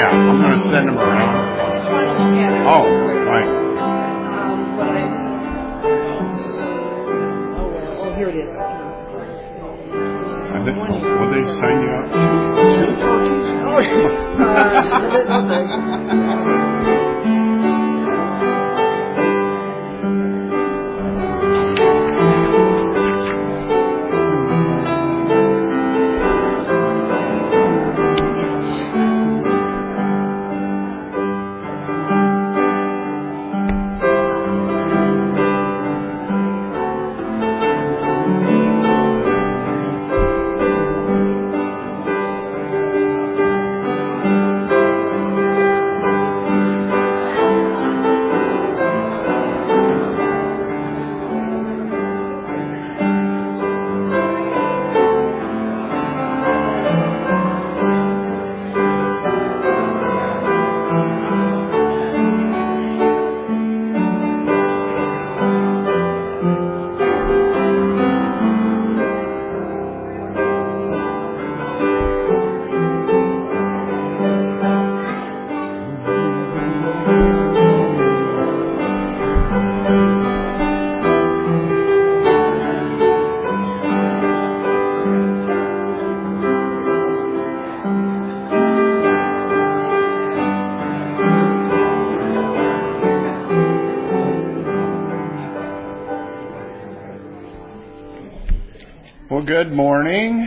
Yeah, I'm going to send them around. Oh, right. Oh, here it is. Will they sign you up? Well, good morning.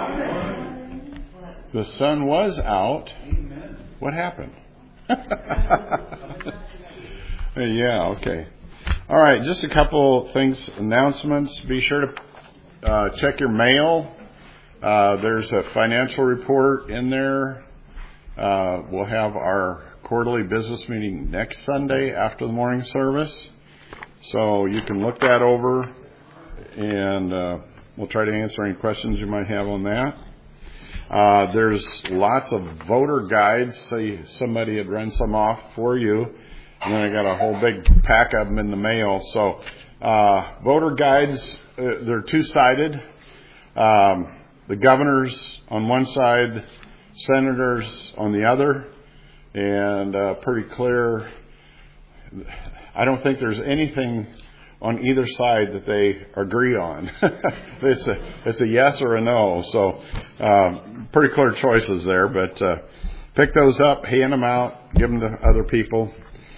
The sun was out. What happened? Yeah, okay. All right, just a couple things, announcements. Be sure to check your mail. There's a financial report in there. We'll have our quarterly business meeting next Sunday after the morning service. So you can look that over, and we'll try to answer any questions you might have on that. There's lots of voter guides. So somebody had run some off for you. And then I got a whole big pack of them in the mail. So voter guides, they're two-sided. The governors on one side, senators on the other. And pretty clear. I don't think there's anything on either side that they agree on. It's a yes or a no. So pretty clear choices there. But pick those up, hand them out, give them to other people.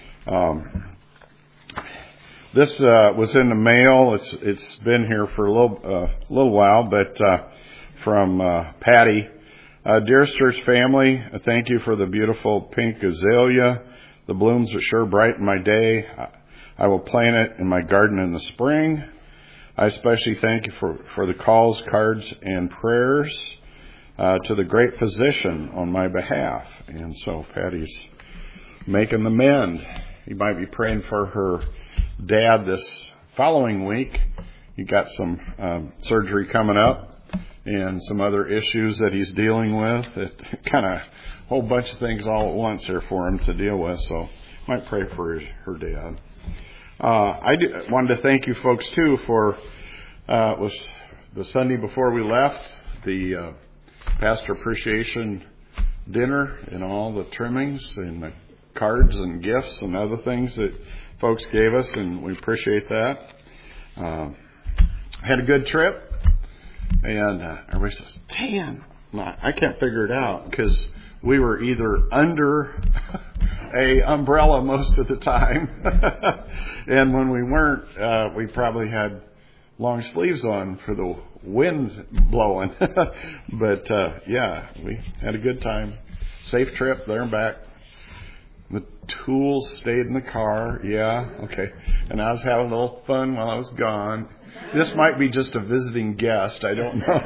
This was in the mail. It's been here for a little while, but from Patty. Dearest church family, thank you for the beautiful pink azalea. The blooms are sure brighten my day. I will plant it in my garden in the spring. I especially thank you for the calls, cards, and prayers to the great physician on my behalf. And so Patty's making the mend. You might be praying for her dad this following week. He got some surgery coming up and some other issues that he's dealing with. It kind of a whole bunch of things all at once here for him to deal with. So might pray for her dad. I wanted to thank you folks too for was the Sunday before we left, the pastor appreciation dinner and all the trimmings and the cards and gifts and other things that folks gave us, and we appreciate that. Had a good trip, and everybody says, "Dan, I can't figure it out," because we were either under a umbrella most of the time, and when we weren't, we probably had long sleeves on for the wind blowing. But yeah, we had a good time. Safe trip there and back. The tools stayed in the car. Yeah, okay. And I was having a little fun while I was gone. This might be just a visiting guest. I don't know.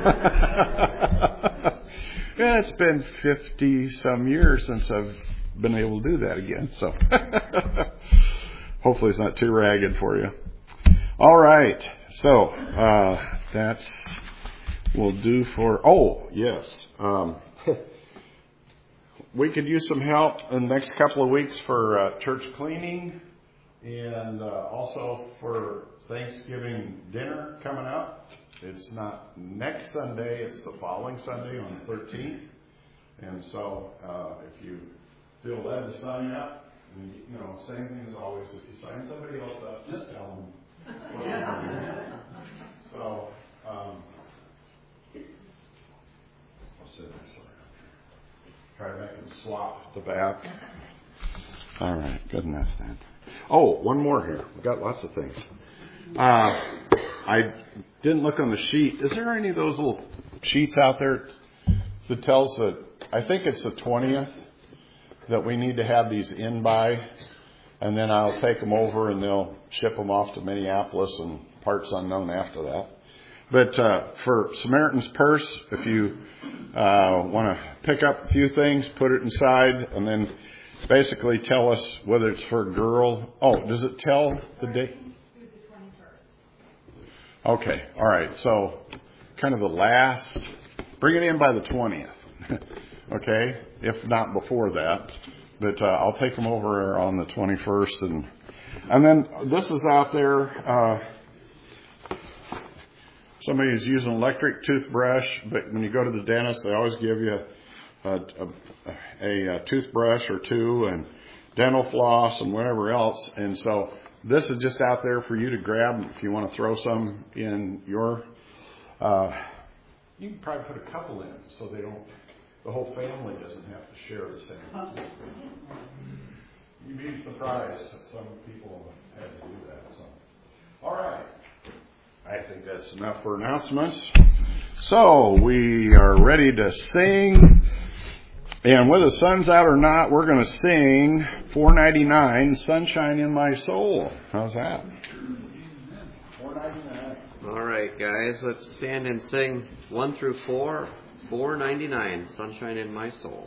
Yeah, it's been 50-some years since I've been able to do that again. So hopefully it's not too ragged for you. All right. So that's will do for. Oh, yes. We could use some help in the next couple of weeks for church cleaning and also for Thanksgiving dinner coming up. It's not next Sunday, it's the following Sunday on the 13th. And so if you feel led to sign up. And, same thing as always. If you sign somebody else up, just tell them. So, I'll sit this way. Try to make them swap the back. All right, good enough then. Oh, one more here. We've got lots of things. I didn't look on the sheet. Is there any of those little sheets out there that tells that, I think it's the 20th that we need to have these in by, and then I'll take them over and they'll ship them off to Minneapolis and parts unknown after that. But for Samaritan's Purse, if you want to pick up a few things, put it inside, and then basically tell us whether it's for a girl. Oh, does it tell the date? Okay, all right. So kind of the last, bring it in by the 20th. Okay, if not before that. But I'll take them over on the 21st. And then this is out there. Somebody's using an electric toothbrush, but when you go to the dentist, they always give you a toothbrush or two and dental floss and whatever else. And so this is just out there for you to grab if you want to throw some in your. You can probably put a couple in so the whole family doesn't have to share the same. You'd be surprised that some people have had to do that. So, all right. I think that's enough for announcements. So we are ready to sing. And whether the sun's out or not, we're going to sing 499, Sunshine in My Soul. How's that? 499. All right, guys, let's stand and sing 1 through 4, 499, Sunshine in My Soul.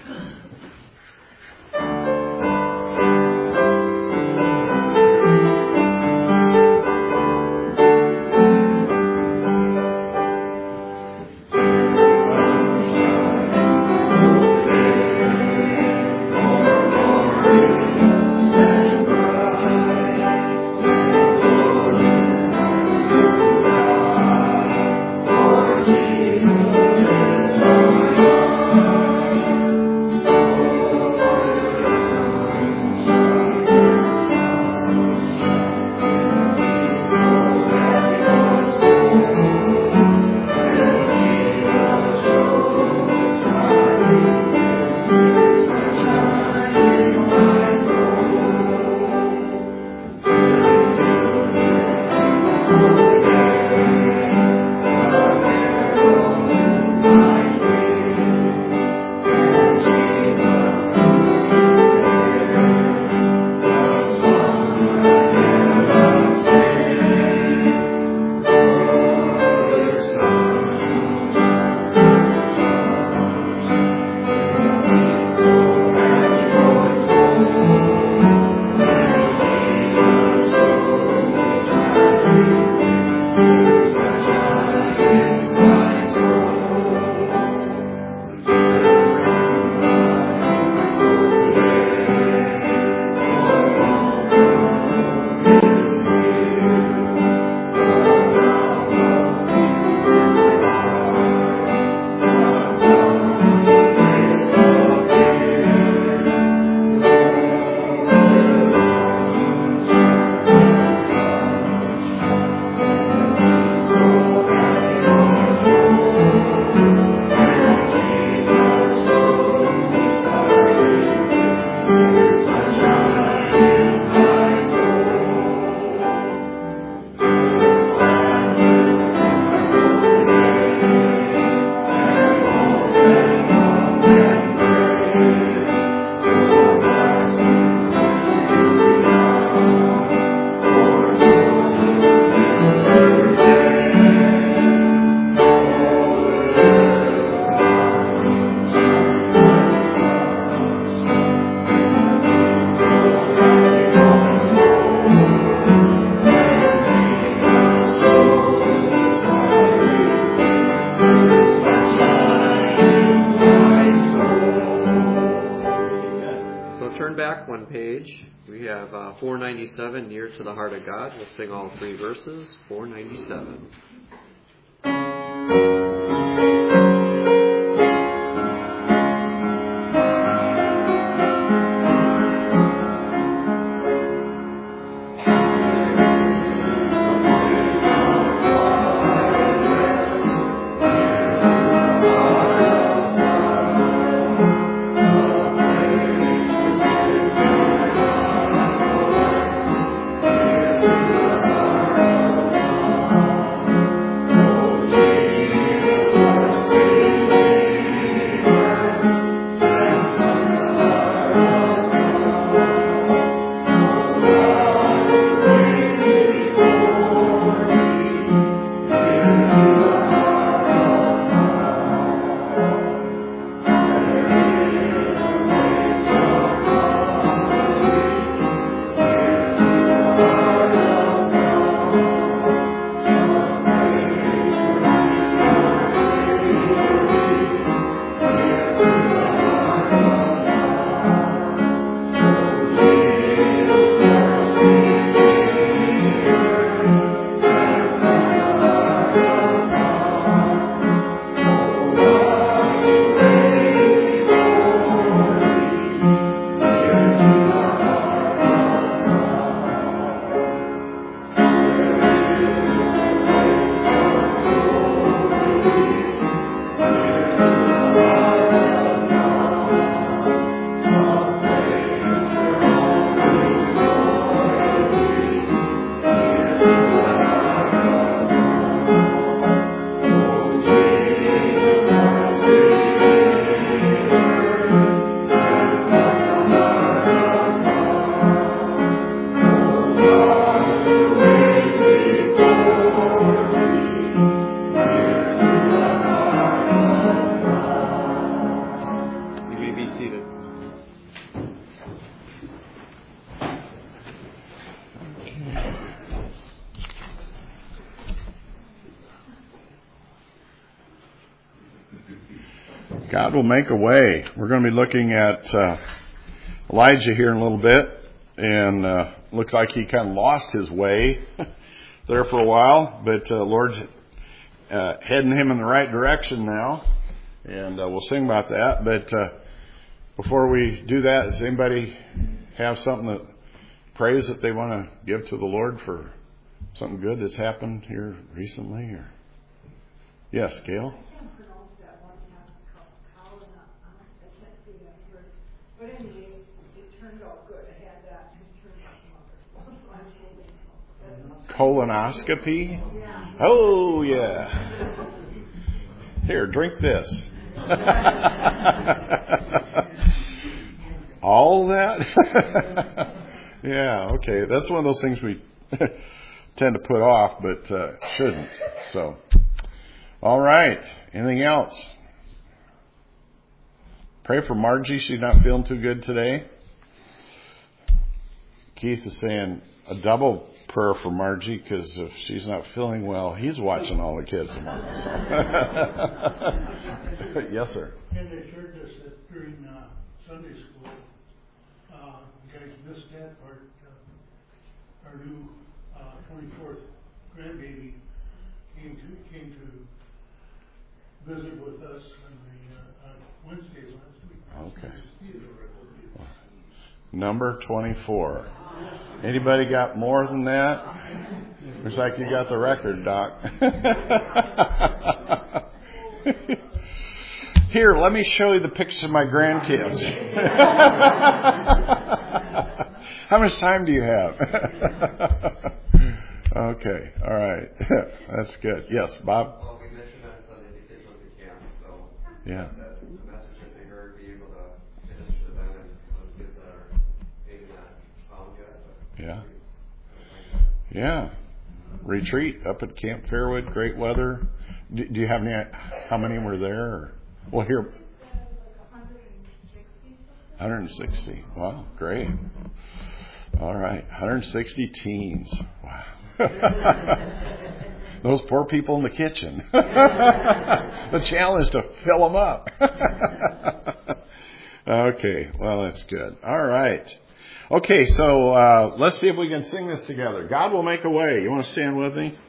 We have 497, Near to the Heart of God. We'll sing all 3 verses. 497. God will make a way. We're going to be looking at Elijah here in a little bit, and looked like he kind of lost his way there for a while, but Lord's heading him in the right direction now, and we'll sing about that. But before we do that, does anybody have something that praise that they want to give to the Lord for something good that's happened here recently? Or yes, Gail? But anyway, it turned out good. I had that and it turned out Colonoscopy? Yeah. Oh, yeah. Here, drink this. All that? Yeah, okay. That's one of those things we tend to put off, but shouldn't. So, all right. Anything else? Pray for Margie. She's not feeling too good today. Keith is saying a double prayer for Margie because if she's not feeling well, he's watching all the kids tomorrow. So. Yes, sir. And they assured us that during Sunday school, you guys missed that part. Our new 24th grandbaby came to visit with us on Wednesday last week. Okay. Number 24. Anybody got more than that? Looks like you got the record, Doc. Here, let me show you the pictures of my grandkids. How much time do you have? Okay, all right. That's good. Yes, Bob? Well, we mentioned on Sunday the kids went to camp, so Yeah. the message that they heard, be able to minister to them and those kids that are maybe not found yet. But Yeah. Yeah. Retreat up at Camp Fairwood, great weather. Do you have any, how many were there? Or? Well, here. 160. Wow, great. All right, 160 teens. Wow. Those poor people in the kitchen. The challenge to fill them up. Okay, well, that's good. All right. Okay, so let's see if we can sing this together. God will make a way. You want to stand with me?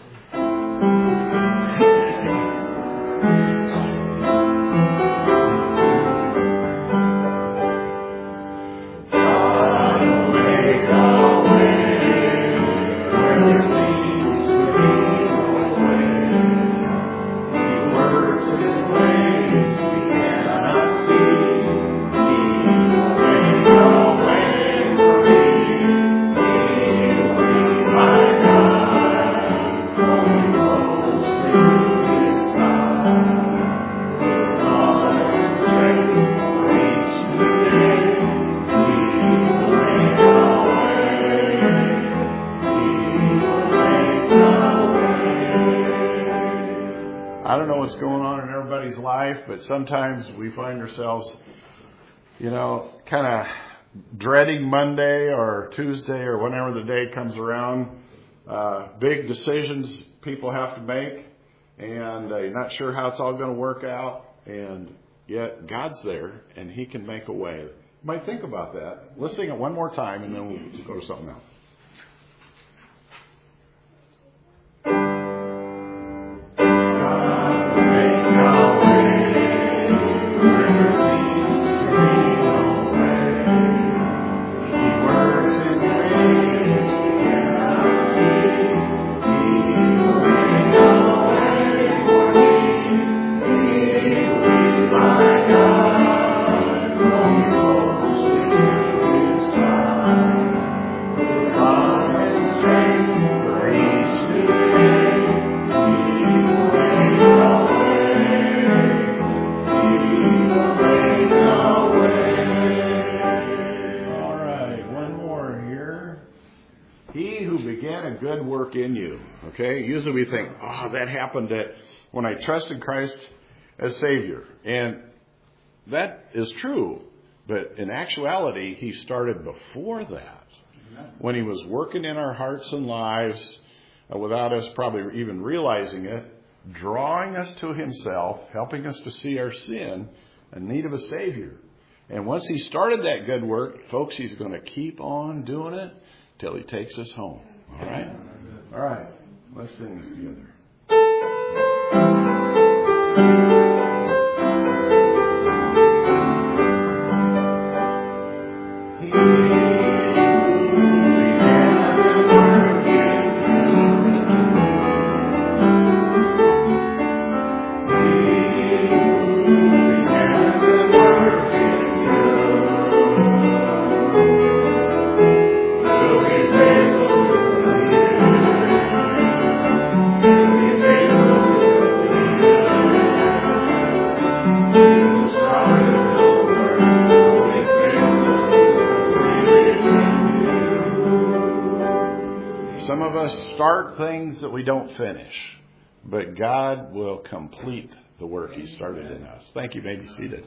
But sometimes we find ourselves, kind of dreading Monday or Tuesday or whenever the day comes around. Big decisions people have to make, and you're not sure how it's all going to work out. And yet God's there, and He can make a way. You might think about that. Let's sing it one more time, and then we'll go to something else. In you. Okay? Usually we think, that happened when I trusted Christ as Savior. And that is true. But in actuality, He started before that. When He was working in our hearts and lives without us probably even realizing it. drawing us to himself, helping us to see our sin in need of a Savior. And once he started that good work, folks, he's going to keep on doing it till he takes us home. All right? All right. Let's sing this together. Some of us start things that we don't finish, but God will complete the work he started in us. Thank you. You may be seated.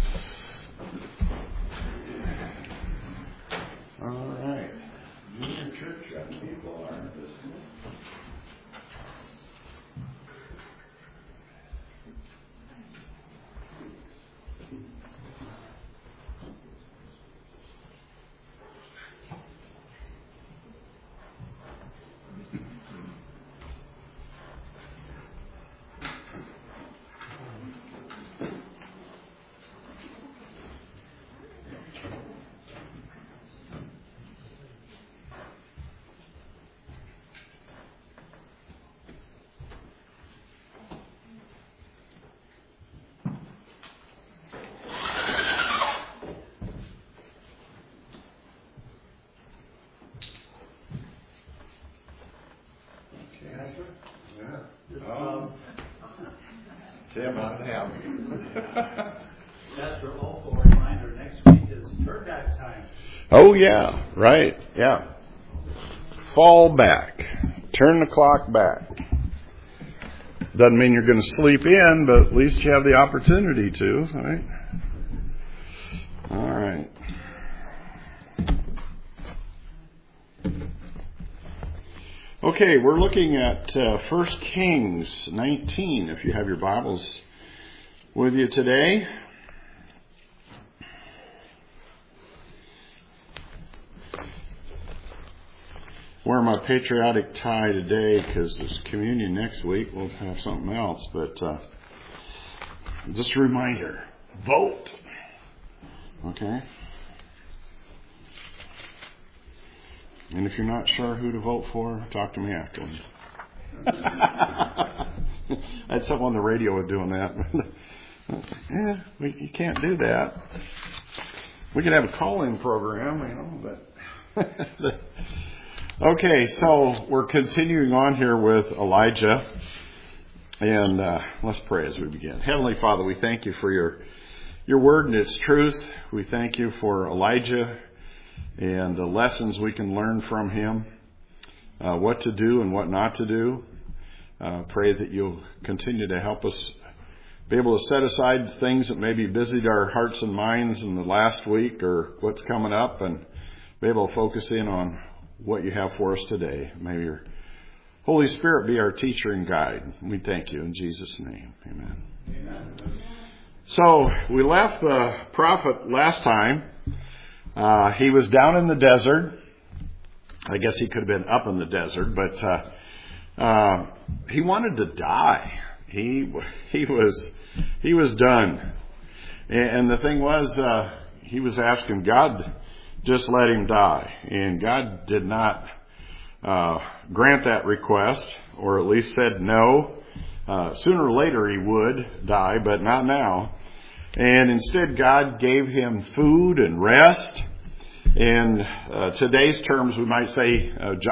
All right. Junior church young people are listening. Tim, I'm happy. Pastor, also a reminder, next week is turn back time. Oh, yeah. Right. Yeah. Fall back. Turn the clock back. Doesn't mean you're going to sleep in, but at least you have the opportunity to, right? All right. Okay, we're looking at 1 Kings 19, if you have your Bibles with you today. Wear my patriotic tie today because there's communion next week. We'll have something else, but just a reminder, vote. Okay? And if you're not sure who to vote for, talk to me afterwards. I had someone on the radio was doing that. You can't do that. We could have a call-in program, but... Okay, so we're continuing on here with Elijah. And let's pray as we begin. Heavenly Father, we thank you for your word and its truth. We thank you for Elijah and the lessons we can learn from him, what to do and what not to do. Pray that you'll continue to help us be able to set aside things that maybe busied our hearts and minds in the last week or what's coming up and be able to focus in on what you have for us today. May your Holy Spirit be our teacher and guide. We thank you in Jesus' name. Amen. Amen. So we left the prophet last time. He was down in the desert. I guess he could have been up in the desert, but he wanted to die. He was done. And the thing was, he was asking God, just let him die. And God did not grant that request, or at least said no. Sooner or later he would die, but not now. And instead God gave him food and rest. In today's terms, we might say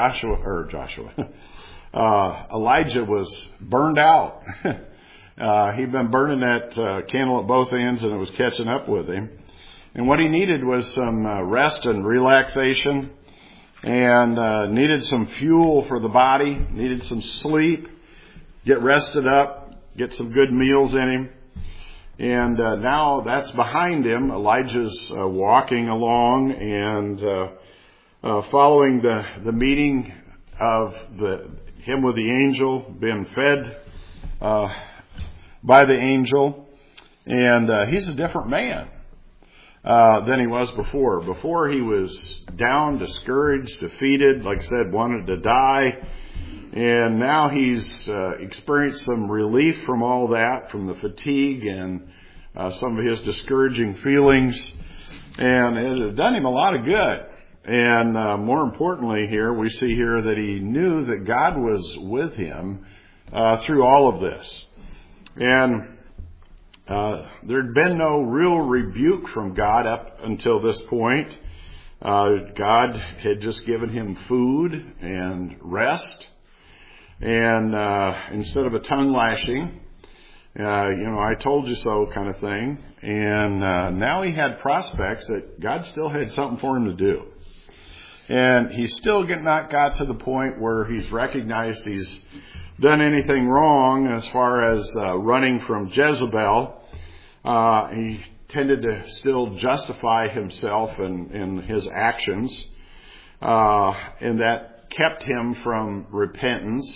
Elijah was burned out. He'd been burning that candle at both ends, and it was catching up with him. And what he needed was some rest and relaxation, and needed some fuel for the body, needed some sleep, get rested up, get some good meals in him. And now that's behind him. Elijah's walking along and following the meeting of him with the angel, being fed by the angel. And he's a different man than he was before. Before he was down, discouraged, defeated, like I said, wanted to die. And now he's experienced some relief from all that, from the fatigue and some of his discouraging feelings. And it had done him a lot of good. And more importantly here, we see here that he knew that God was with him through all of this. And there'd been no real rebuke from God up until this point. God had just given him food and rest. And instead of a tongue lashing, I told you so kind of thing. And now he had prospects that God still had something for him to do. And he's still not got to the point where he's recognized he's done anything wrong as far as running from Jezebel. He tended to still justify himself in his actions. And that kept him from repentance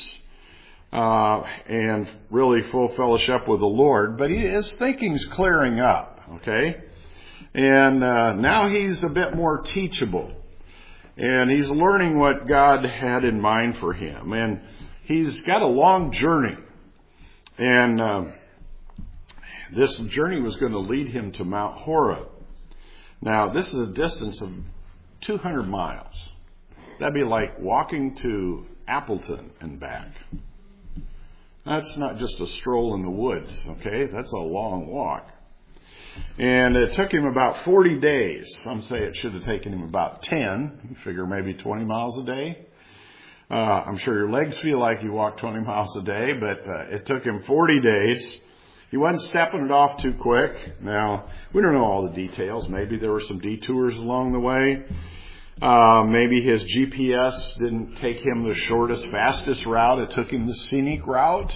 and really full fellowship with the Lord. But his thinking's clearing up, okay? And now he's a bit more teachable. And he's learning what God had in mind for him. And he's got a long journey. And this journey was going to lead him to Mount Horeb. Now, this is a distance of 200 miles. That'd be like walking to Appleton and back. That's not just a stroll in the woods, okay? That's a long walk. And it took him about 40 days. Some say it should have taken him about 10. You figure maybe 20 miles a day. I'm sure your legs feel like you walk 20 miles a day, but it took him 40 days. He wasn't stepping it off too quick. Now, we don't know all the details. Maybe there were some detours along the way. Maybe his GPS didn't take him the shortest, fastest route. It took him the scenic route,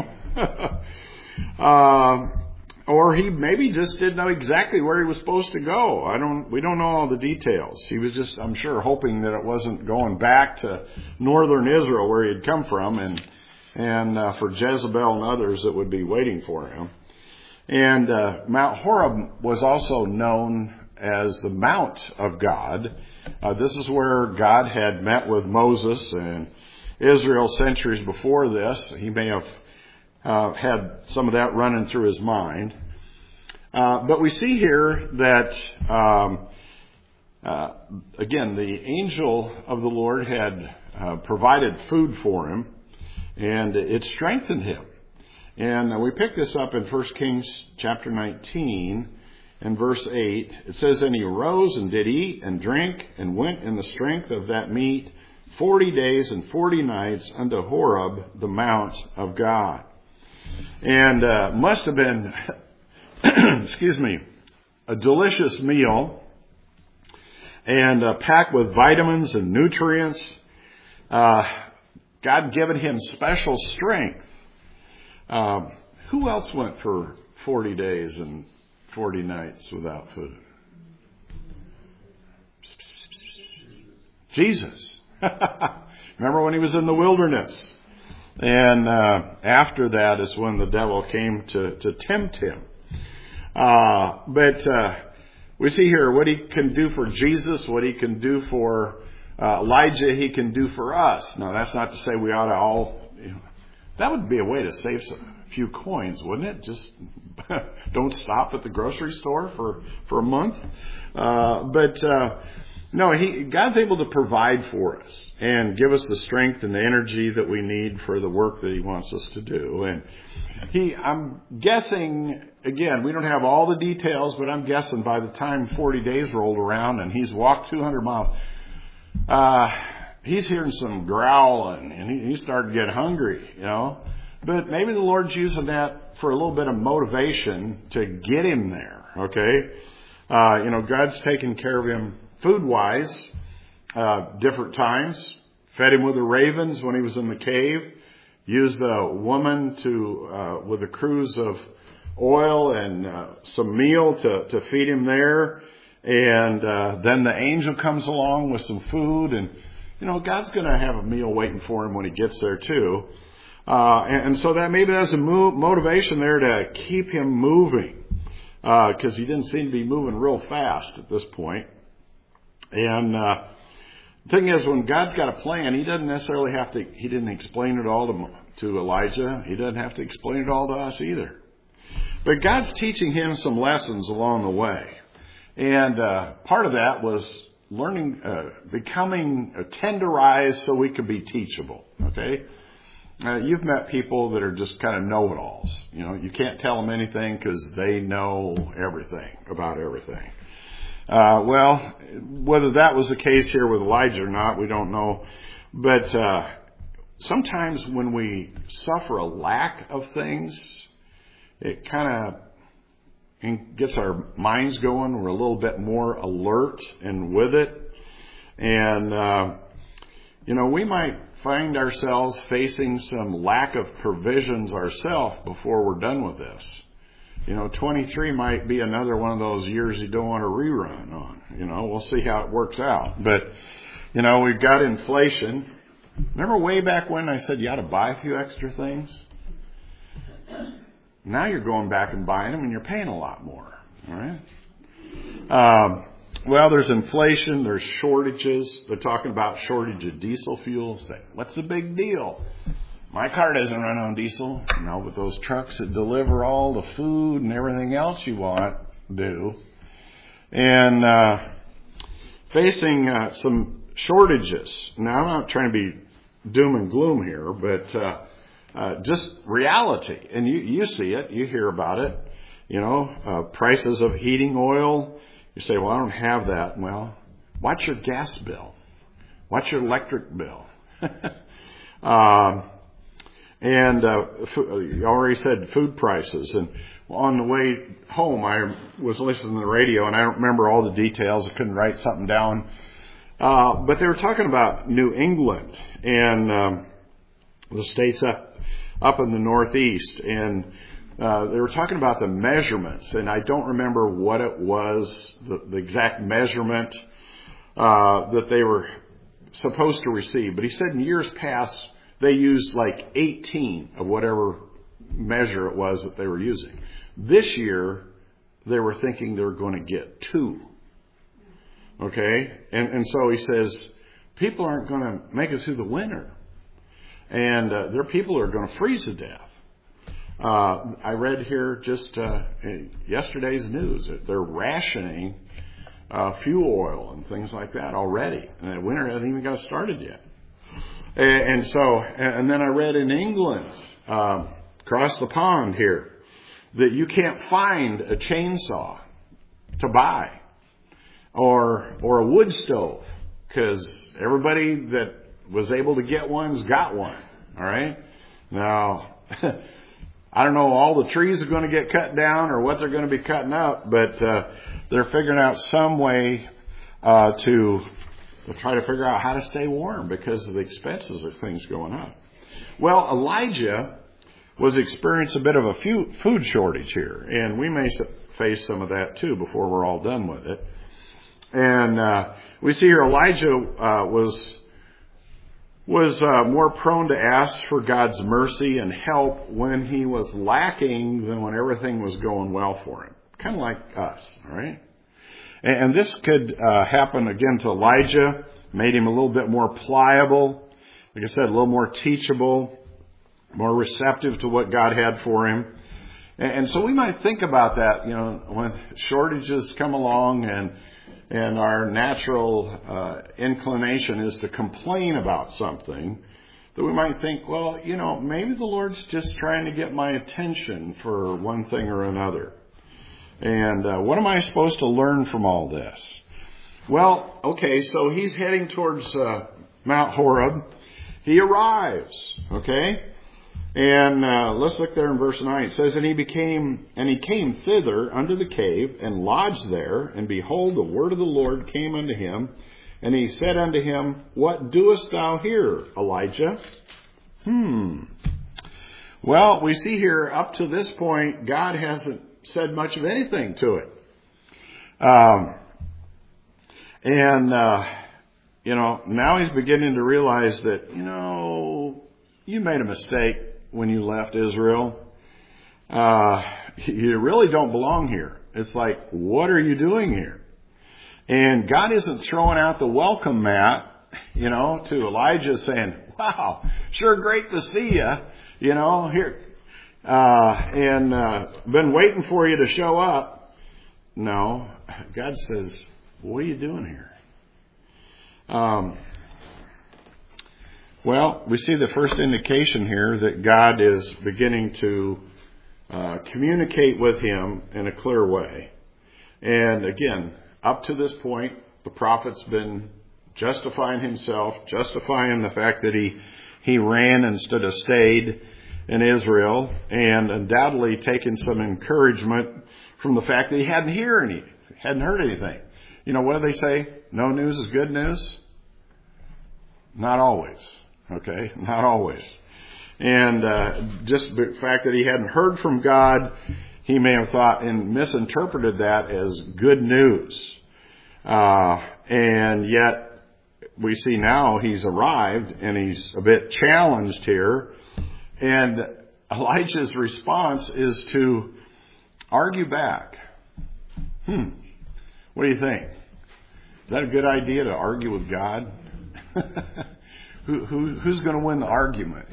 Or he maybe just didn't know exactly where he was supposed to go. We don't know all the details. He was just, I'm sure, hoping that it wasn't going back to northern Israel where he had come from and for Jezebel and others that would be waiting for him. And Mount Horeb was also known as the Mount of God. This is where God had met with Moses and Israel centuries before this. He may have had some of that running through his mind. But we see here that, again, the angel of the Lord had provided food for him, and it strengthened him. And we pick this up in 1 Kings chapter 19 and verse 8. It says, "And he arose and did eat and drink and went in the strength of that meat 40 days and 40 nights unto Horeb, the mount of God." And must have been, a delicious meal and packed with vitamins and nutrients. God given him special strength. Who else went for 40 days and 40 nights without food? Jesus. Remember when he was in the wilderness? And after that is when the devil came to tempt him. But we see here what he can do for Jesus, what he can do for Elijah, he can do for us. Now, that's not to say we ought to all... that would be a way to save a few coins, wouldn't it? Just don't stop at the grocery store for a month. No, God's able to provide for us and give us the strength and the energy that we need for the work that he wants us to do. And I'm guessing, again, we don't have all the details, but I'm guessing by the time 40 days rolled around and he's walked 200 miles, he's hearing some growling and he started to get hungry, But maybe the Lord's using that for a little bit of motivation to get him there, okay? God's taking care of him food-wise, different times. Fed him with the ravens when he was in the cave. Used the woman with a cruse of oil and some meal to feed him there. And then the angel comes along with some food. And, God's going to have a meal waiting for him when he gets there too. And so that maybe there's a motivation there to keep him moving, because he didn't seem to be moving real fast at this point. And the thing is, when God's got a plan, he doesn't necessarily have to, he didn't explain it all to Elijah. He doesn't have to explain it all to us either. But God's teaching him some lessons along the way. And part of that was learning, becoming tenderized so we could be teachable. Okay? You've met people that are just kind of know-it-alls. You know, you can't tell them anything because they know everything about everything. Well, whether that was the case here with Elijah or not, we don't know. But sometimes when we suffer a lack of things, it kind of gets our minds going. We're a little bit more alert and with it. And, we might find ourselves facing some lack of provisions ourselves before we're done with this. 23 might be another one of those years you don't want to rerun on. We'll see how it works out. But, we've got inflation. Remember way back when I said you ought to buy a few extra things? Now you're going back and buying them and you're paying a lot more. All right? Well, there's inflation. There's shortages. They're talking about shortage of diesel fuel. Say, what's the big deal? My car doesn't run on diesel. No, but those trucks that deliver all the food and everything else you want do. And facing some shortages. Now, I'm not trying to be doom and gloom here, but just reality. And you see it. You hear about it. Prices of heating oil. You say, well, I don't have that. Well, watch your gas bill. Watch your electric bill. And you already said food prices. And on the way home, I was listening to the radio, and I don't remember all the details. I couldn't write something down. But they were talking about New England and the states up in the Northeast. And they were talking about the measurements. And I don't remember what it was, the exact measurement that they were supposed to receive. But he said in years past, they used like 18 of whatever measure it was that they were using. This year, they were thinking they were going to get 2. Okay? And so he says, people aren't going to make it through the winter. And there are people who are going to freeze to death. I read here just yesterday's news that they're rationing fuel oil and things like that already. And the winter hasn't even got started yet. And then I read in England, across the pond here, that you can't find a chainsaw to buy or a wood stove because everybody that was able to get one's got one. All right. Now, I don't know all the trees are going to get cut down or what they're going to be cutting up, but they're figuring out some way to try to figure out how to stay warm because of the expenses of things going up. Well, Elijah was experiencing a bit of a food shortage here, and we may face some of that too before we're all done with it. And we see here Elijah was more prone to ask for God's mercy and help when he was lacking than when everything was going well for him. Kind of like us, all right? And this could happen again to Elijah, made him a little bit more pliable, like I said, a little more teachable, more receptive to what God had for him. And so we might think about that, when shortages come along and our natural inclination is to complain about something, that we might think, well, maybe the Lord's just trying to get my attention for one thing or another. And what am I supposed to learn from all this? Well, okay, so he's heading towards Mount Horeb. He arrives, okay? And let's look there in verse 9. It says, And he came thither unto the cave, and lodged there. And behold, the word of the Lord came unto him. And he said unto him, What doest thou here, Elijah? Well, we see here, up to this point, God hasn't said much of anything to it. Now he's beginning to realize that, you made a mistake when you left Israel? You really don't belong here. It's like, what are you doing here? And God isn't throwing out the welcome mat, to Elijah saying, wow, sure great to see you, here, been waiting for you to show up. No, God says, what are you doing here? Well, we see the first indication here that God is beginning to communicate with him in a clear way. And again, up to this point, the prophet's been justifying himself, justifying the fact that he ran instead of stayed in Israel, and undoubtedly taking some encouragement from the fact that he hadn't heard anything. What do they say? No news is good news? Not always. Okay? Not always. And just the fact that he hadn't heard from God, he may have thought and misinterpreted that as good news. And yet, we see now he's arrived and he's a bit challenged here. And Elijah's response is to argue back. What do you think? Is that a good idea to argue with God? Who's going to win the argument?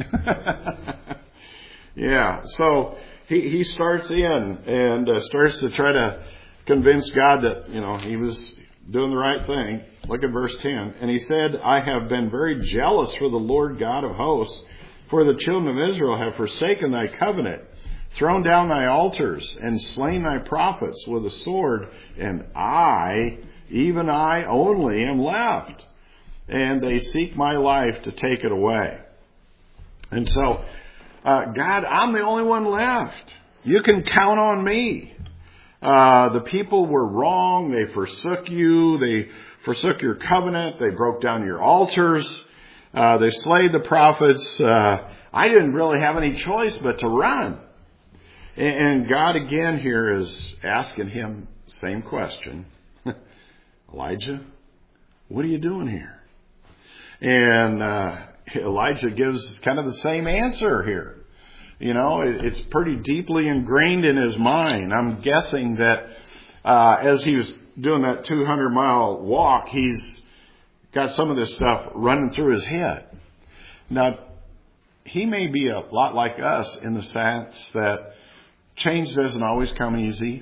Yeah, so he starts in and starts to try to convince God that, he was doing the right thing. Look at verse 10. And he said, I have been very jealous for the Lord God of hosts, for the children of Israel have forsaken thy covenant, thrown down thy altars, and slain thy prophets with a sword, and I, even I only, am left. And they seek my life to take it away. And so, God, I'm the only one left. You can count on me. The people were wrong. They forsook you. They forsook your covenant. They broke down your altars. They slayed the prophets. I didn't really have any choice but to run. And God again here is asking him the same question. Elijah, what are you doing here? And Elijah gives kind of the same answer here. It's pretty deeply ingrained in his mind. I'm guessing that as he was doing that 200-mile walk, he's got some of this stuff running through his head. Now, he may be a lot like us in the sense that change doesn't always come easy.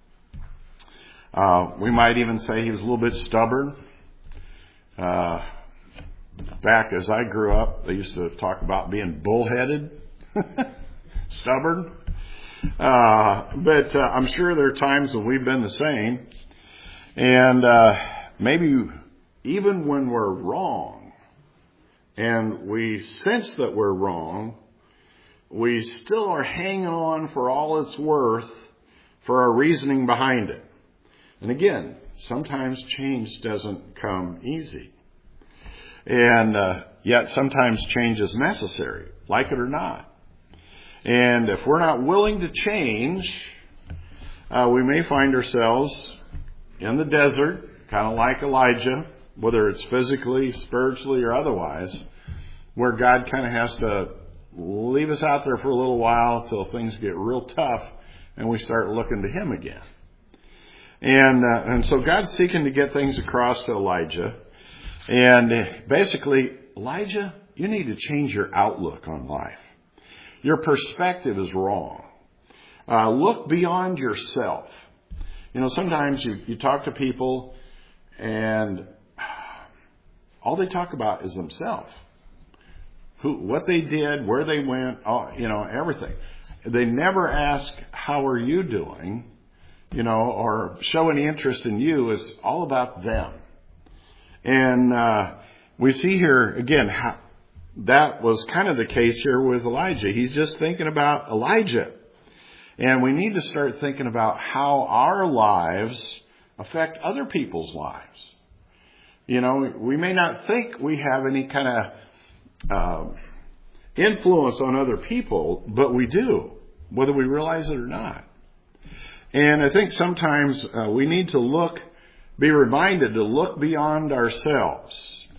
We might even say he was a little bit stubborn. Back as I grew up, they used to talk about being bullheaded, stubborn. But I'm sure there are times when we've been the same. And maybe even when we're wrong, and we sense that we're wrong, we still are hanging on for all it's worth for our reasoning behind it. And again, sometimes change doesn't come easy. And yet sometimes change is necessary, like it or not. And if we're not willing to change, we may find ourselves in the desert, kind of like Elijah, whether it's physically, spiritually, or otherwise, where God kind of has to leave us out there for a little while until things get real tough and we start looking to him again. And so God's seeking to get things across to Elijah. And basically, Elijah, you need to change your outlook on life. Your perspective is wrong. Look beyond yourself. Sometimes you talk to people and all they talk about is themselves. What they did, where they went, everything. They never ask, how are you doing? Or show any interest in you. It's all about them. And we see here, again, how that was kind of the case here with Elijah. He's just thinking about Elijah. And we need to start thinking about how our lives affect other people's lives. We may not think we have any kind of influence on other people, but we do, whether we realize it or not. And I think sometimes we need to be reminded to look beyond ourselves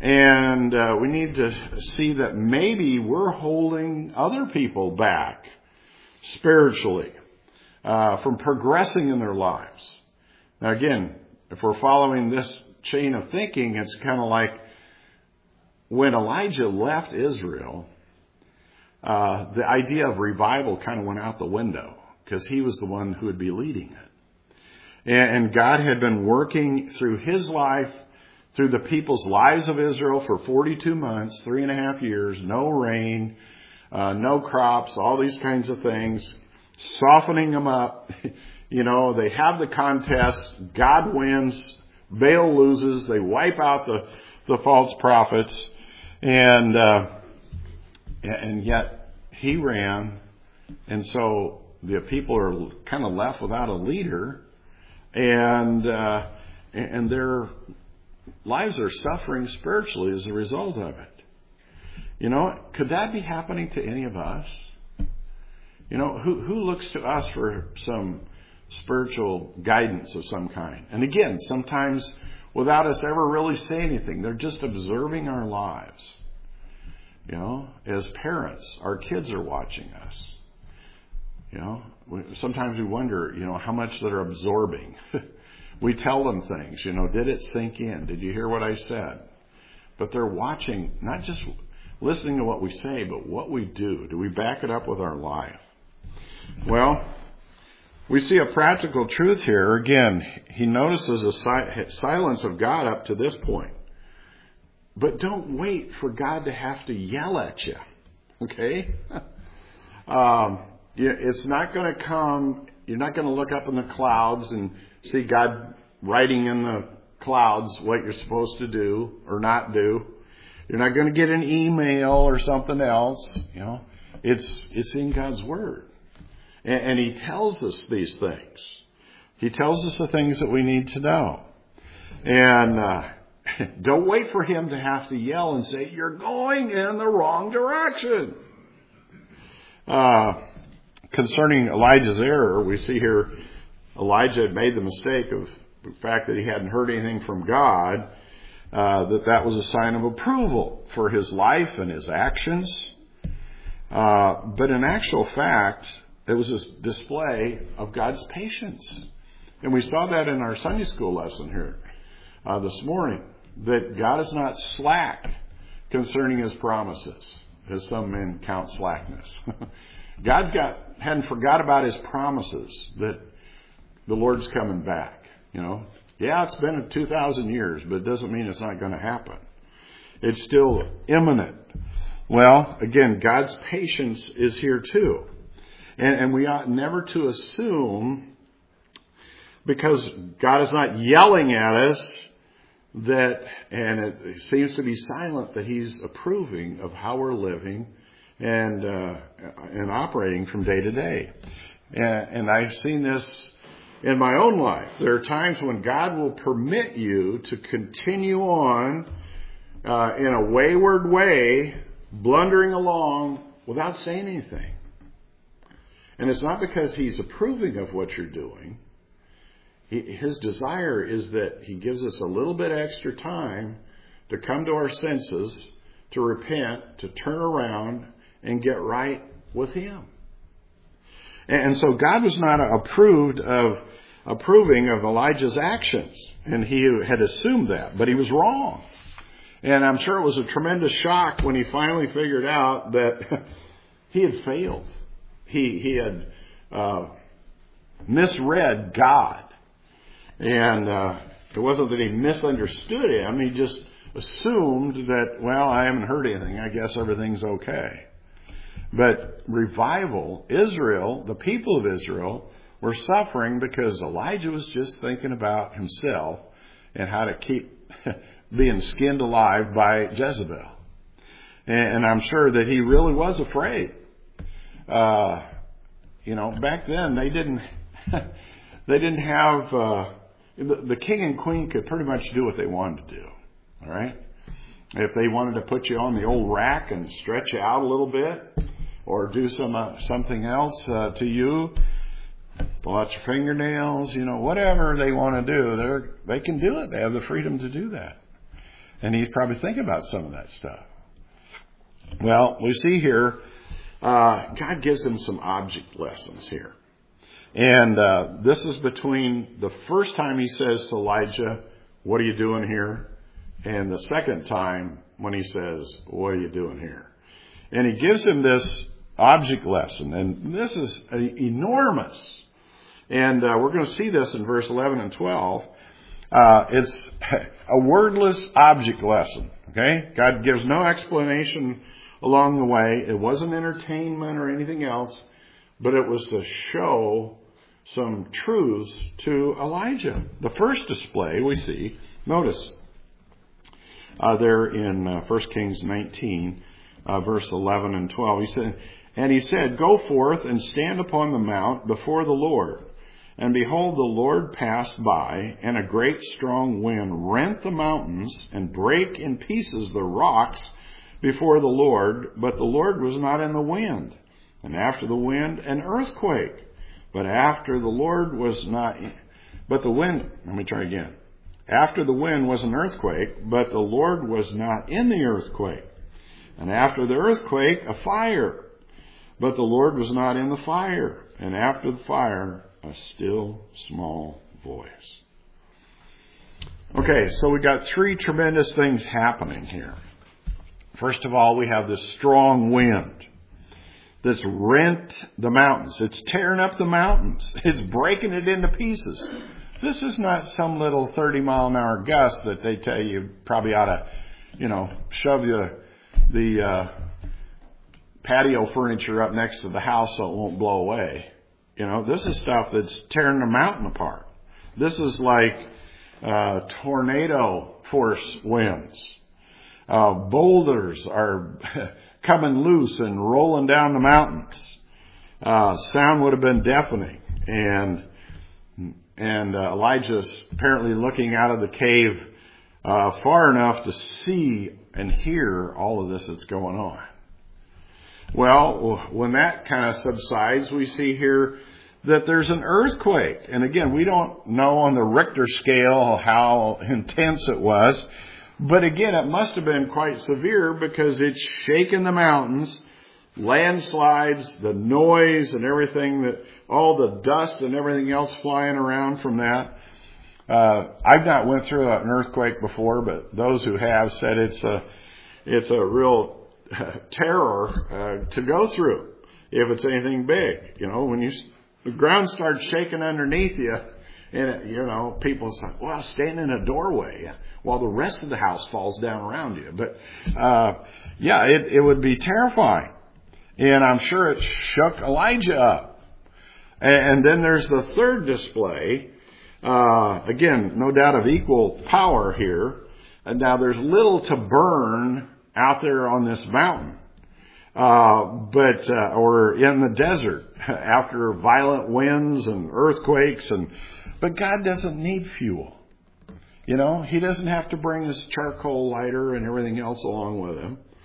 And we need to see that maybe we're holding other people back spiritually from progressing in their lives. Now again, if we're following this chain of thinking, it's kind of like when Elijah left Israel, the idea of revival kind of went out the window because he was the one who would be leading it. And God had been working through his life, through the people's lives of Israel for 42 months, 3.5 years, no rain, no crops, all these kinds of things, softening them up. They have the contest. God wins. Baal loses. They wipe out the false prophets. And yet he ran. And so the people are kind of left without a leader. And their lives are suffering spiritually as a result of it. Could that be happening to any of us? Who looks to us for some spiritual guidance of some kind? And again, sometimes without us ever really saying anything, they're just observing our lives. As parents, our kids are watching us. Sometimes we wonder, how much they're absorbing. We tell them things, did it sink in? Did you hear what I said? But they're watching, not just listening to what we say, but what we do. Do we back it up with our life? Well, we see a practical truth here. Again, he notices the silence of God up to this point. But don't wait for God to have to yell at you. Okay? It's not going to come. You're not going to look up in the clouds and see God writing in the clouds what you're supposed to do or not do. You're not going to get an email or something else. It's in God's Word. And He tells us these things. He tells us the things that we need to know. And don't wait for Him to have to yell and say, you're going in the wrong direction. Concerning Elijah's error, we see here Elijah had made the mistake of the fact that he hadn't heard anything from God, that was a sign of approval for his life and his actions. But in actual fact, it was a display of God's patience. And we saw that in our Sunday school lesson here this morning, that God is not slack concerning His promises, as some men count slackness. hadn't forgot about His promises that the Lord's coming back. Yeah, it's been 2,000 years, but it doesn't mean it's not going to happen. It's still imminent. Well, again, God's patience is here too. And we ought never to assume, because God is not yelling at us, and it seems to be silent, that He's approving of how we're living and operating from day to day. And I've seen this in my own life. There are times when God will permit you to continue on in a wayward way, blundering along without saying anything. And it's not because He's approving of what you're doing. His desire is that He gives us a little bit extra time to come to our senses, to repent, to turn around and get right with Him. And so God was not approving of Elijah's actions. And he had assumed that, but he was wrong. And I'm sure it was a tremendous shock when he finally figured out that he had failed. He had misread God. And it wasn't that he misunderstood Him. He just assumed that, well, I haven't heard anything. I guess everything's okay. But revival, Israel, the people of Israel, were suffering because Elijah was just thinking about himself and how to keep being skinned alive by Jezebel. And I'm sure that he really was afraid. Back then they didn't have, the king and queen could pretty much do what they wanted to do. All right. If they wanted to put you on the old rack and stretch you out a little bit, or do something else to you, pull out your fingernails, whatever they want to do, they can do it. They have the freedom to do that. And he's probably thinking about some of that stuff. Well, we see here, God gives him some object lessons here. And this is between the first time he says to Elijah, what are you doing here? And the second time when he says, what are you doing here? And he gives him this object lesson. And this is enormous. And we're going to see this in verse 11 and 12. It's a wordless object lesson. Okay? God gives no explanation along the way. It wasn't entertainment or anything else, but it was to show some truths to Elijah. The first display we see, notice there in 1 Kings 19, verse 11 and 12. He said, go forth and stand upon the mount before the Lord. And behold, the Lord passed by, and a great strong wind rent the mountains and brake in pieces the rocks before the Lord, but the Lord was not in the wind. And after the wind, an earthquake. But after the Lord was not, but the wind, let me try again. After the wind was an earthquake, but the Lord was not in the earthquake. And after the earthquake, a fire, but the Lord was not in the fire. And after the fire, a still small voice. Okay, so we got three tremendous things happening here. First of all, we have this strong wind that's rent the mountains. It's tearing up the mountains. It's breaking it into pieces. This is not some little 30-mile-an-hour gust that they tell you probably ought to, shove the patio furniture up next to the house so it won't blow away. This is stuff that's tearing the mountain apart. This is like tornado force winds. Boulders are coming loose and rolling down the mountains. Sound would have been deafening. And Elijah's apparently looking out of the cave far enough to see and hear all of this that's going on. Well, when that kind of subsides, we see here that there's an earthquake. And again, we don't know on the Richter scale how intense it was. But again, it must have been quite severe because it's shaking the mountains, landslides, the noise and everything, all the dust and everything else flying around from that. I've not went through an earthquake before, but those who have said it's a real terror to go through if it's anything big. When the ground starts shaking underneath you, and people say, well, stand in a doorway while the rest of the house falls down around you. But it would be terrifying. And I'm sure it shook Elijah up. And then there's the third display. Again, no doubt of equal power here. And now there's little to burn out there on this mountain. Or in the desert after violent winds and earthquakes. But God doesn't need fuel. He doesn't have to bring his charcoal lighter and everything else along with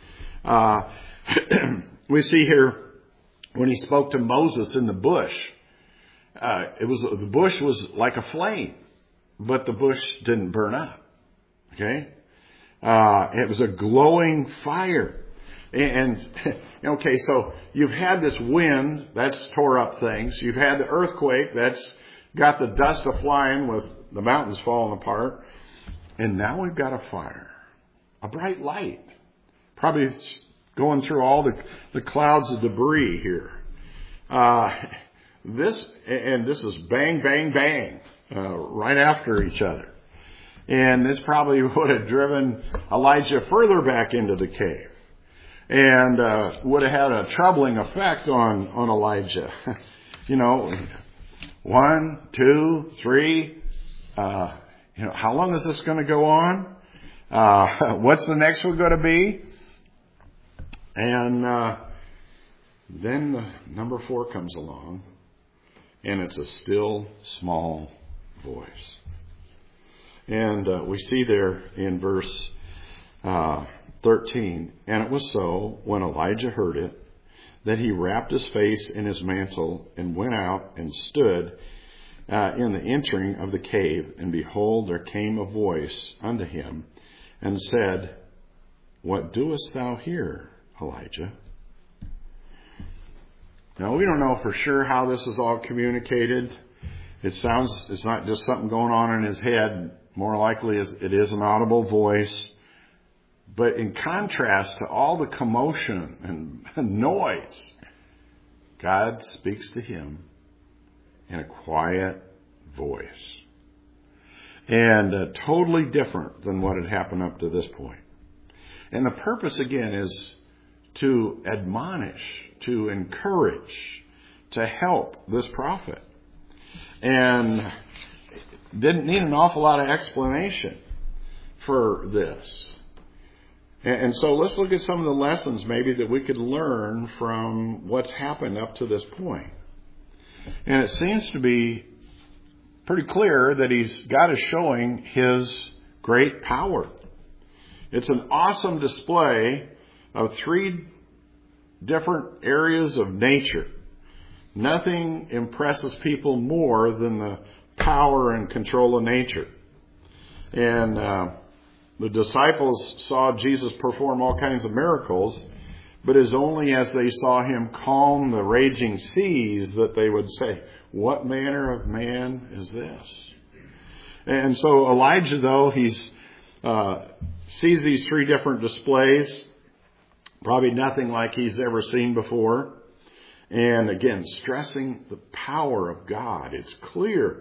him. We see here when he spoke to Moses in the bush, the bush was like a flame, but the bush didn't burn up. Okay? It was a glowing fire. And, okay, so you've had this wind, that's tore up things. You've had the earthquake, that's got the dust a-flying with the mountains falling apart. And now we've got a fire, a bright light. Probably going through all the clouds of debris here. This is bang, bang, bang, right after each other. And this probably would have driven Elijah further back into the cave. And would have had a troubling effect on Elijah. 1, 2, 3. How long is this going to go on? What's the next one going to be? And then number 4 comes along, and it's a still small voice. And we see there in verse 13, and it was so, when Elijah heard it, that he wrapped his face in his mantle and went out and stood in the entering of the cave. And behold, there came a voice unto him and said, "What doest thou here, Elijah?" Now, we don't know for sure how this is all communicated. It's not just something going on in his head. More likely, it is an audible voice. But in contrast to all the commotion and noise, God speaks to him in a quiet voice. And totally different than what had happened up to this point. And the purpose, again, is to admonish, to encourage, to help this prophet. And didn't need an awful lot of explanation for this. And so let's look at some of the lessons maybe that we could learn from what's happened up to this point. And it seems to be pretty clear that God is showing his great power. It's an awesome display of 3 different areas of nature. Nothing impresses people more than the power and control of nature. And the disciples saw Jesus perform all kinds of miracles, but it is only as they saw him calm the raging seas that they would say, "What manner of man is this?" And so Elijah, though, sees these 3 different displays, probably nothing like he's ever seen before. And again, stressing the power of God. It's clear.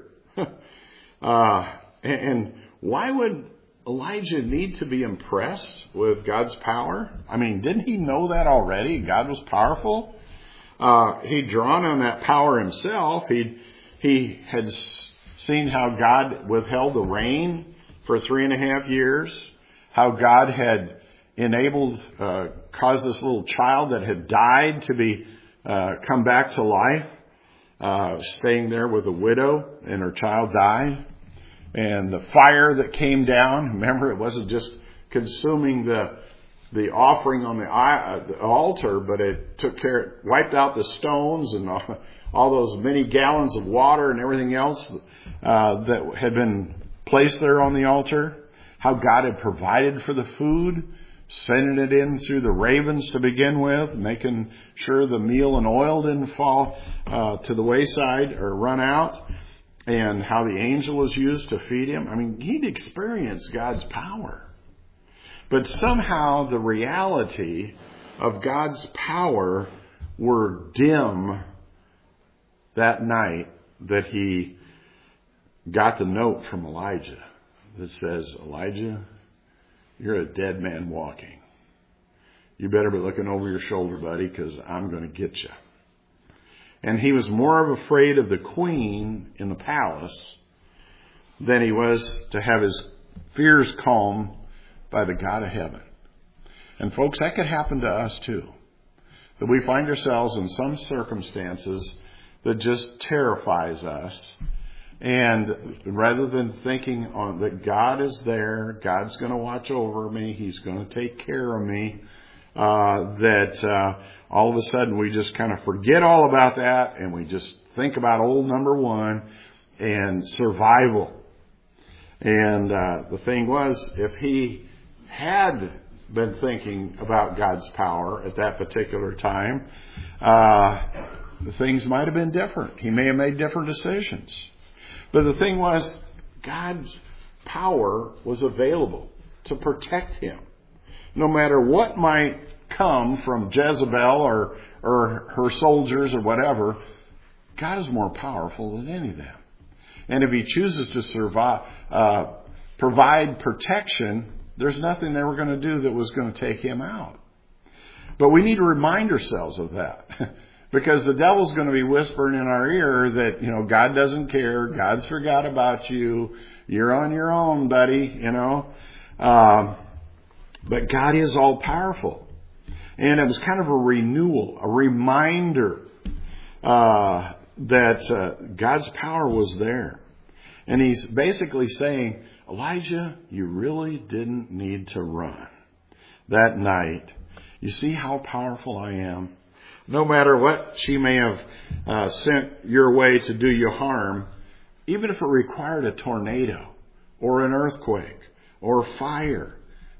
And why would Elijah need to be impressed with God's power? I mean, didn't he know that already? God was powerful. He'd drawn on that power himself. He had seen how God withheld the rain for 3.5 years. How God had caused this little child that had died to be come back to life, staying there with a widow, and her child died. And the fire that came down, remember, it wasn't just consuming the offering on the altar, but it wiped out the stones and all those many gallons of water and everything else that had been placed there on the altar. How God had provided for the food, sending it in through the ravens to begin with, making sure the meal and oil didn't fall to the wayside or run out, and how the angel was used to feed him. I mean, he'd experienced God's power. But somehow the reality of God's power were dim that night that he got the note from Elijah that says, "Elijah, you're a dead man walking. You better be looking over your shoulder, buddy, because I'm going to get you." And he was more afraid of the queen in the palace than he was to have his fears calmed by the God of heaven. And folks, that could happen to us too. That we find ourselves in some circumstances that just terrifies us. And rather than thinking that God is there, God's going to watch over me, he's going to take care of me, all of a sudden we just kind of forget all about that and we just think about old number 1 and survival. And the thing was, if he had been thinking about God's power at that particular time, things might have been different. He may have made different decisions. But the thing was, God's power was available to protect him. No matter what might come from Jezebel or her soldiers or whatever, God is more powerful than any of them. And if he chooses to provide protection, there's nothing they were going to do that was going to take him out. But we need to remind ourselves of that. Because the devil's going to be whispering in our ear that, God doesn't care. God's forgot about you. You're on your own, buddy, But God is all powerful. And it was kind of a renewal, a reminder that God's power was there. And he's basically saying, Elijah, you really didn't need to run that night. You see how powerful I am? No matter what she may have sent your way to do you harm, even if it required a tornado or an earthquake or fire,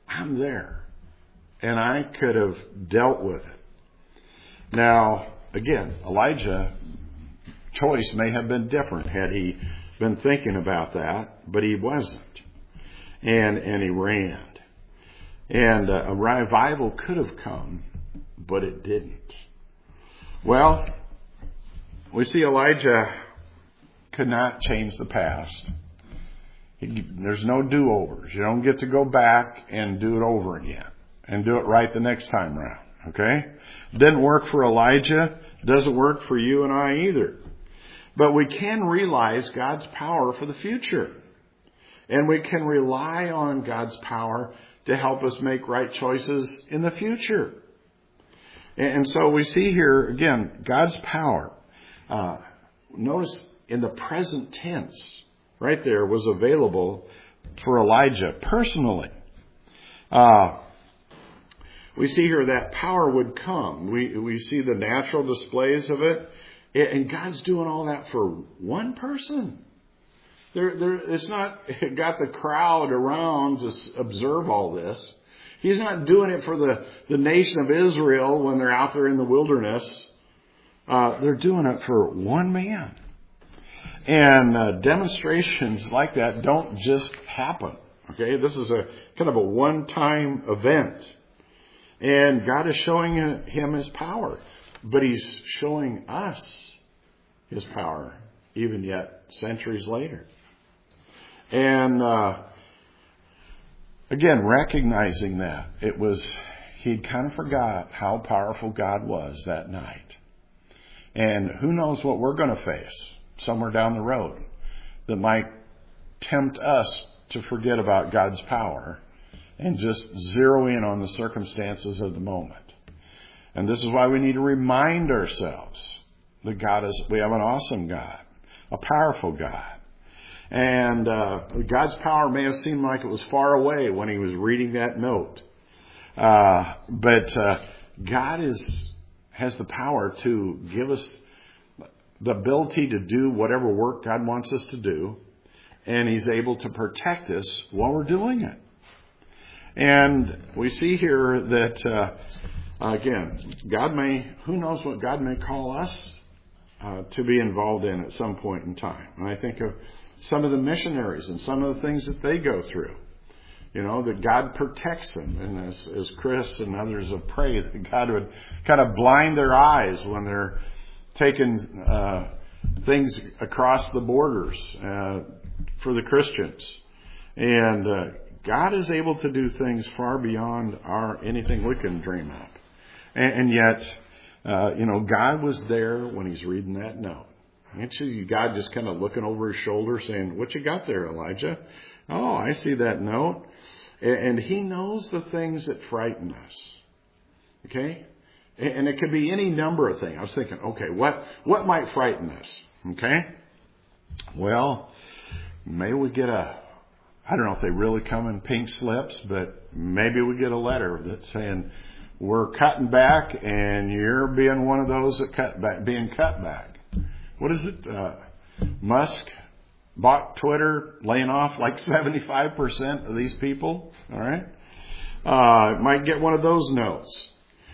I'm there. And I could have dealt with it. Now, again, Elijah's choice may have been different had he been thinking about that, but he wasn't. And he ran. And a revival could have come, but it didn't. Well, we see Elijah could not change the past. There's no do-overs. You don't get to go back and do it over again and do it right the next time around. Okay? Didn't work for Elijah. Doesn't work for you and I either. But we can realize God's power for the future. And we can rely on God's power to help us make right choices in the future. And so we see here, again, God's power. Notice in the present tense, right there, was available for Elijah personally. We see here that power would come. We see the natural displays of it. And God's doing all that for one person. It's not got the crowd around to observe all this. He's not doing it for the nation of Israel when they're out there in the wilderness. They're doing it for one man. And demonstrations like that don't just happen. Okay, this is a kind of a one-time event. And God is showing him his power. But he's showing us his power, even yet centuries later. And again, recognizing that he'd kind of forgot how powerful God was that night. And who knows what we're going to face somewhere down the road that might tempt us to forget about God's power and just zero in on the circumstances of the moment. And this is why we need to remind ourselves that we have an awesome God, a powerful God. And God's power may have seemed like it was far away when he was reading that note. But God has the power to give us the ability to do whatever work God wants us to do. And he's able to protect us while we're doing it. And we see here that, again, who knows what God may call us to be involved in at some point in time. And I think of some of the missionaries and some of the things that they go through. You know, that God protects them. And as Chris and others have prayed, that God would kind of blind their eyes when they're taking things across the borders for the Christians. And God is able to do things far beyond anything we can dream of. And yet, God was there when he's reading that note. And see God just kind of looking over his shoulder saying, "What you got there, Elijah?" "Oh, I see that note." And he knows the things that frighten us. Okay? And it could be any number of things. I was thinking, okay, what might frighten us? Okay? Well, maybe we get I don't know if they really come in pink slips, but maybe we get a letter that's saying, "We're cutting back and you're being one of those that being cut back." What is it? Musk bought Twitter, laying off like 75% of these people. All right. Might get one of those notes.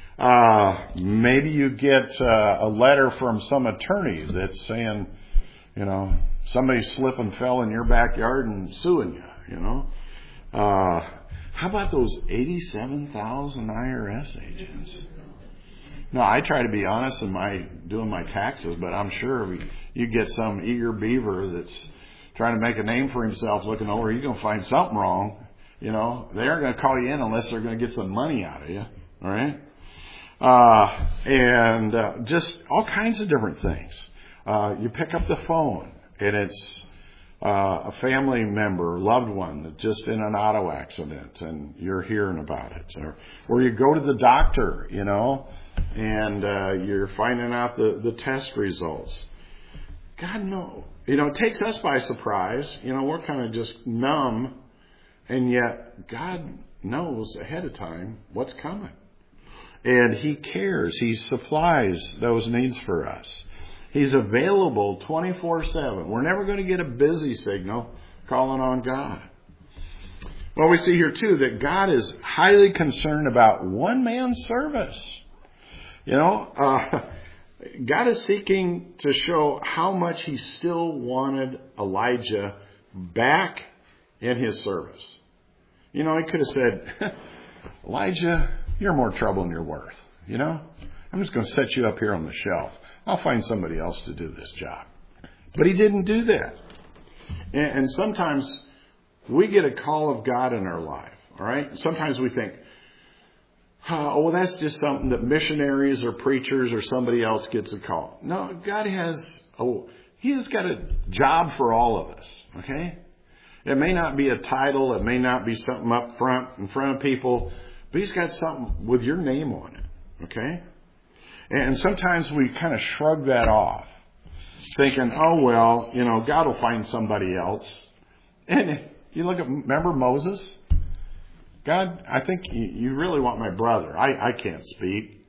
Maybe you get a letter from some attorney that's saying, somebody slipped and fell in your backyard and suing you, How about those 87,000 IRS agents? No, I try to be honest in doing my taxes, but I'm sure you get some eager beaver that's trying to make a name for himself looking over, you're going to find something wrong. They aren't going to call you in unless they're going to get some money out of you. All right? And just all kinds of different things. You pick up the phone and it's a family member, loved one that's just in an auto accident and you're hearing about it. Or you go to the doctor, and you're finding out the test results. God knows. It takes us by surprise. We're kind of just numb. And yet God knows ahead of time what's coming. And he cares. He supplies those needs for us. He's available 24/7. We're never going to get a busy signal calling on God. Well, we see here too that God is highly concerned about one man's service. God is seeking to show how much he still wanted Elijah back in his service. He could have said, Elijah, you're more trouble than you're worth. I'm just going to set you up here on the shelf. I'll find somebody else to do this job. But he didn't do that. And sometimes we get a call of God in our life. All right. Sometimes we think, that's just something that missionaries or preachers or somebody else gets a call. No, God He's got a job for all of us. Okay. It may not be a title. It may not be something up front in front of people, but He's got something with your name on it. Okay. And sometimes we kind of shrug that off, thinking, God will find somebody else. And you remember Moses? God, I think you really want my brother. I can't speak,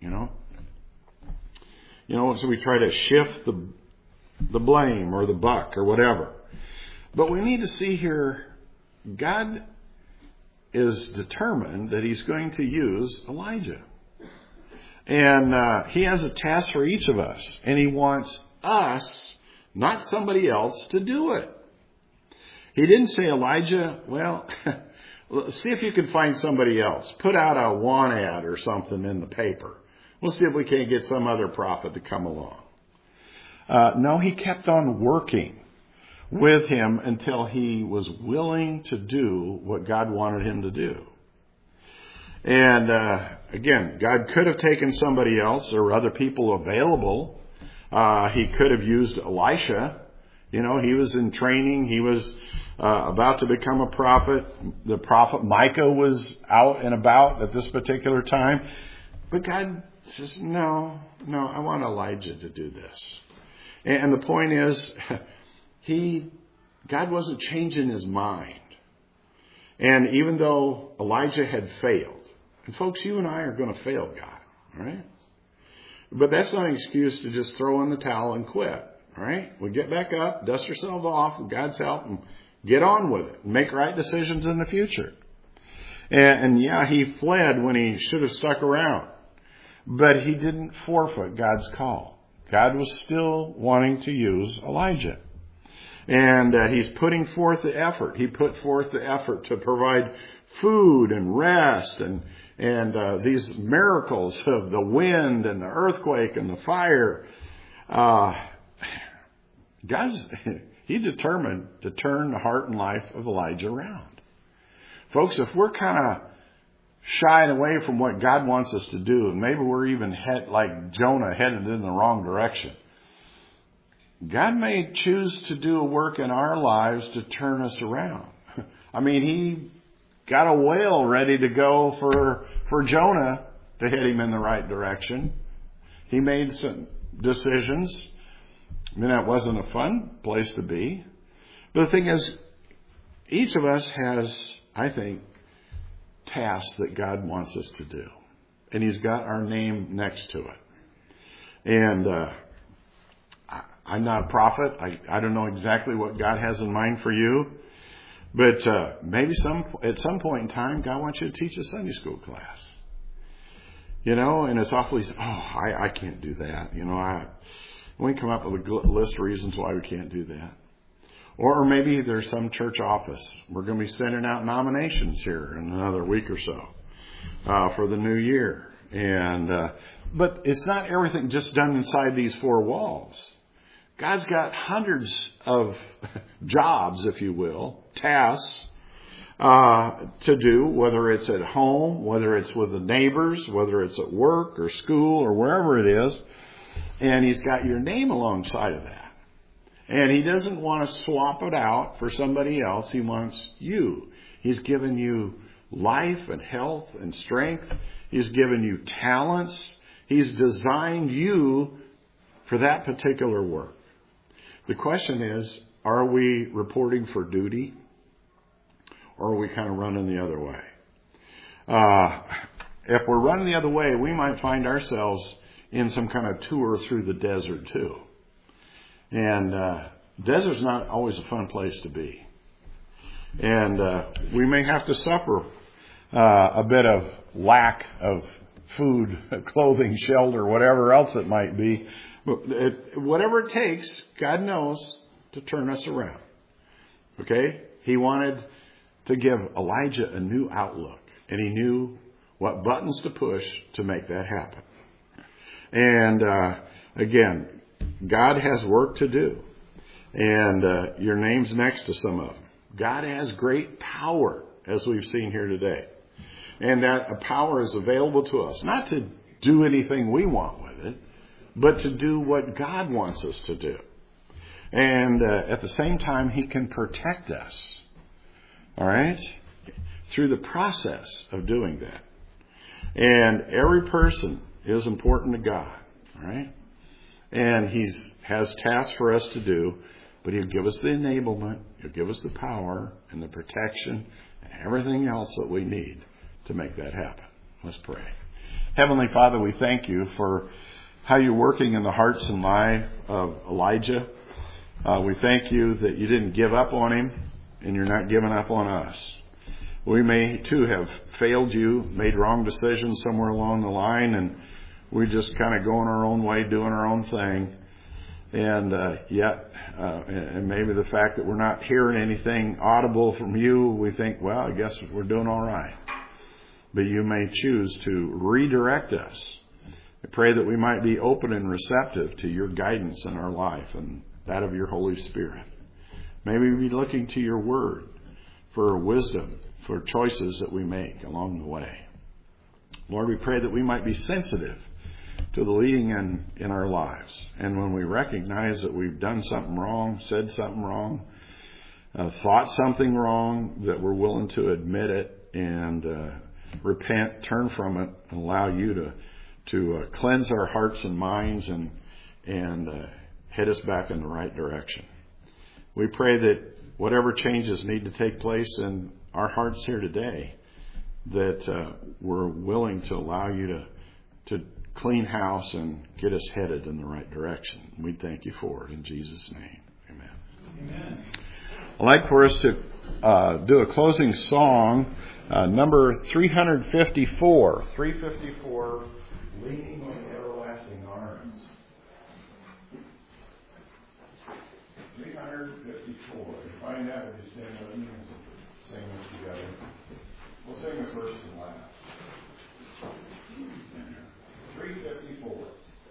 so we try to shift the blame or the buck or whatever. But we need to see here, God is determined that He's going to use Elijah. And He has a task for each of us. And He wants us, not somebody else, to do it. He didn't say, Elijah, see if you can find somebody else. Put out a want ad or something in the paper. We'll see if we can't get some other prophet to come along. No, He kept on working with him until he was willing to do what God wanted him to do. And again, God could have taken somebody else or other people available. He could have used Elisha. He was in training. He was about to become a prophet. The prophet Micah was out and about at this particular time. But God says, no, I want Elijah to do this. And the point is, God wasn't changing His mind. And even though Elijah had failed, and folks, you and I are going to fail God, all right? But that's not an excuse to just throw in the towel and quit, all right? We get back up, dust ourselves off with God's help, and get on with it, and make right decisions in the future. And he fled when he should have stuck around. But he didn't forfeit God's call. God was still wanting to use Elijah. And He's putting forth the effort. He put forth the effort to provide food and rest and these miracles of the wind and the earthquake and the fire. He determined to turn the heart and life of Elijah around. Folks, if we're kind of shying away from what God wants us to do, and maybe we're even like Jonah headed in the wrong direction, God may choose to do a work in our lives to turn us around. He got a whale ready to go for Jonah to hit him in the right direction. He made some decisions. That wasn't a fun place to be. But the thing is, each of us has, I think, tasks that God wants us to do. And He's got our name next to it. And I'm not a prophet. I don't know exactly what God has in mind for you. But maybe at some point in time, God wants you to teach a Sunday school class. And it's awfully, I can't do that. We come up with a list of reasons why we can't do that. Or maybe there's some church office. We're going to be sending out nominations here in another week or so for the new year. But it's not everything just done inside these four walls. God's got hundreds of jobs, if you will, tasks to do, whether it's at home, whether it's with the neighbors, whether it's at work or school or wherever it is. And He's got your name alongside of that. And He doesn't want to swap it out for somebody else. He wants you. He's given you life and health and strength. He's given you talents. He's designed you for that particular work. The question is, are we reporting for duty? Or are we kind of running the other way? If we're running the other way, we might find ourselves in some kind of tour through the desert too. And desert's not always a fun place to be. And we may have to suffer a bit of lack of food, clothing, shelter, whatever else it might be. But whatever it takes, God knows to turn us around. Okay? He wanted to give Elijah a new outlook. And he knew what buttons to push to make that happen. And again, God has work to do. And your name's next to some of them. God has great power, as we've seen here today. And that power is available to us. Not to do anything we want with it, but to do what God wants us to do. And at the same time, He can protect us. All right? Through the process of doing that. And every person is important to God. All right? And He has tasks for us to do, but He'll give us the enablement, He'll give us the power and the protection and everything else that we need to make that happen. Let's pray. Heavenly Father, we thank You for how You're working in the hearts and life of Elijah. We thank You that You didn't give up on him and You're not giving up on us. We may too have failed You, made wrong decisions somewhere along the line, and we're just kind of going our own way, doing our own thing. And and maybe the fact that we're not hearing anything audible from You, we think, well, I guess we're doing all right. But You may choose to redirect us. I pray that we might be open and receptive to Your guidance in our life and that of Your Holy Spirit. May we be looking to Your Word for wisdom, for choices that we make along the way. Lord, we pray that we might be sensitive to the leading in our lives. And when we recognize that we've done something wrong, said something wrong, thought something wrong, that we're willing to admit it and repent, turn from it, and allow You to cleanse our hearts and minds and head us back in the right direction. We pray that whatever changes need to take place in our hearts here today, that we're willing to allow You to clean house and get us headed in the right direction. We thank You for it in Jesus' name. Amen. Amen. I'd like for us to do a closing song, number 354. 354, Leaning on Everlasting Arms. 354. If you find that, would you stand with me and sing this together? We'll sing the first and last. 354.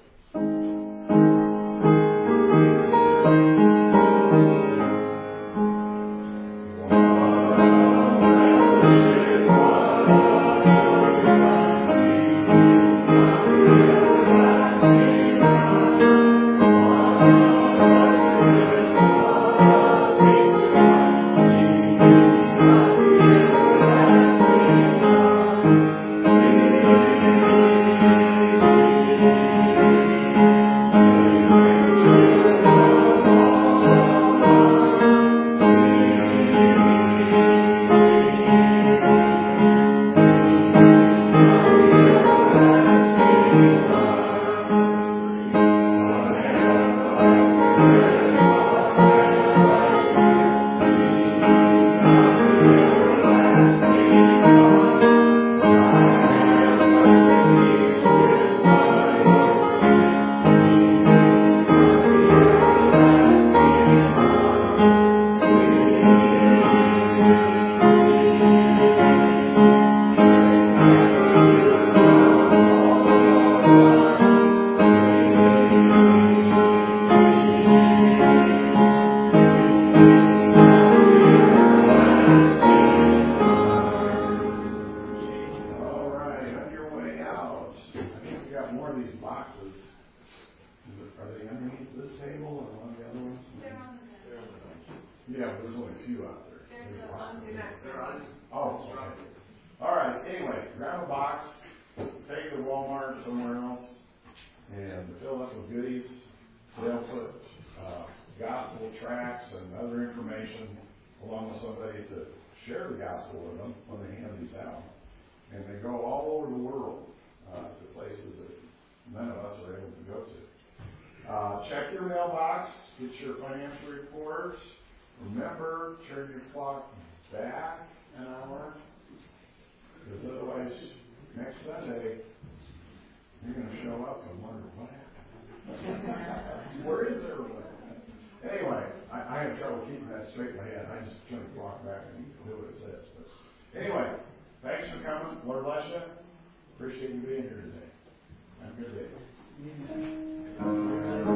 Check your mailbox, get your financial reports. Remember, turn your clock back an hour, because otherwise, next Sunday, you're going to show up and wonder what happened. Where is everybody? Anyway, I have trouble keeping that straight in my head. I just turn the clock back and do what it says. But anyway, thanks for coming. Lord bless you. Appreciate you being here today. Have a good day.